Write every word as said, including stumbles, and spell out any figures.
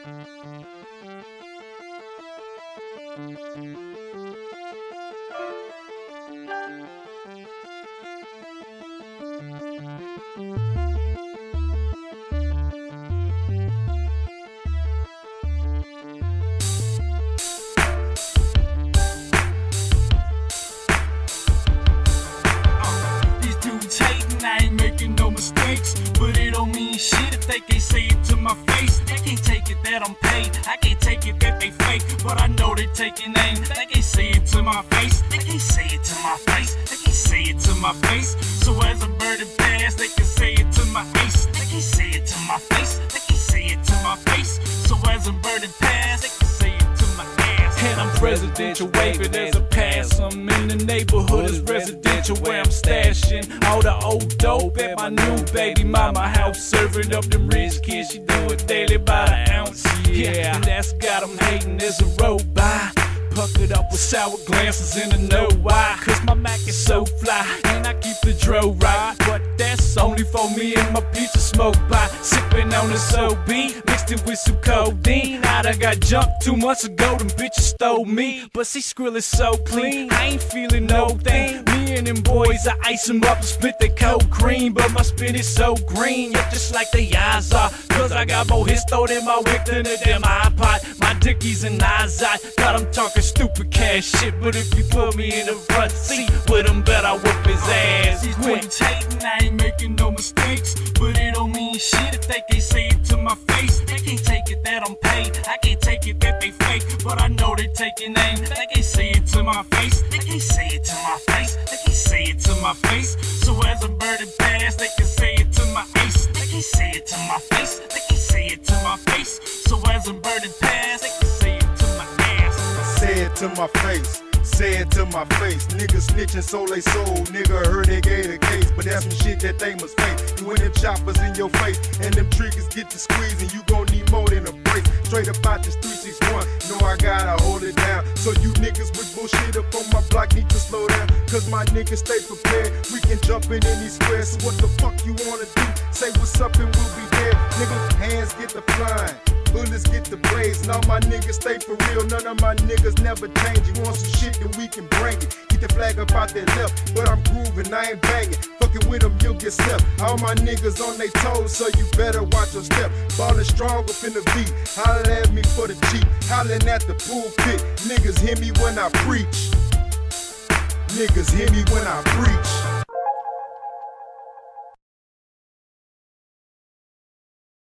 I ain't making no mistakes, but it don't mean shit if they can't say it to my face. They can't take it that I'm paid, I can't take it that they fake, but I know they taking aim. They can't say it to my face, they can't say it to my face, they can't say it to my face. So as a bird it pass, they can say it to my ace. They can't say it to my face, they can't say it to my face. So as a bird it pass, they can say it to my ass. And I'm presidential waving as a pass. I'm in the neighborhood, it's residential where I'm stashing all the old dope at my new baby mama house. Serving up them rich kids, she do it daily by the ounce. Yeah, and that's got them hating as a road by. Puckered up with sour glasses and I know why. Cause my Mac is so fly and I keep the dro right. But that's only for me and my piece of smoke by. Sipping on this O B, mixed it with some codeine. I done got jumped two months ago, them bitches stole me. But see, Skrill is so clean, I ain't feeling no thing. Me and them boys, I ice them up and split the cold cream. But my spit is so green, yeah, just like the eyes are. Cause I got more histo than my wick than a damn iPod. My dickies and eyes, I got them talking stupid cash shit. But if you put me in the front seat with him, bet I whoop his ass. These boys hating, I ain't making no mistakes, but it don't mean shit if they can't say it to my face. They can't take it that I'm paid, I can't take it that they fake, but I know they taking aim. They can't say it to my face, they can't say it to my face, they can't say it to my face. So as a bird it pass, they can say it to my ace. They can't say it to my face, they can't say it to my face. So as a bird it pass, they can say it to my ass. Say it to my face, say it to my face. Niggas snitching so they sold, nigga heard they gave the case. But that's some shit that they must face. You and them choppers in your face, and them triggers get to squeezing, you gon' need more than a brace. Straight up out this three six one, know I gotta hold it down. So you niggas with bullshit up on my block need to slow down. Cause my niggas stay prepared, we can jump in any square. So what the fuck you wanna do? Say what's up and we'll be there. Nigga, hands get the flying, bullets get the blaze, and all my niggas stay for real. None of my niggas never change. You want some shit, then we can bring it. Keep the flag up out that left, but I'm grooving, I ain't banging. Fucking with them, you'll get slept. All my niggas on they toes, so you better watch your step. Ballin' strong up in the beat, holla at me for the Jeep. Hollin' at the pulpit, niggas hear me when I preach. Niggas hear me when I preach.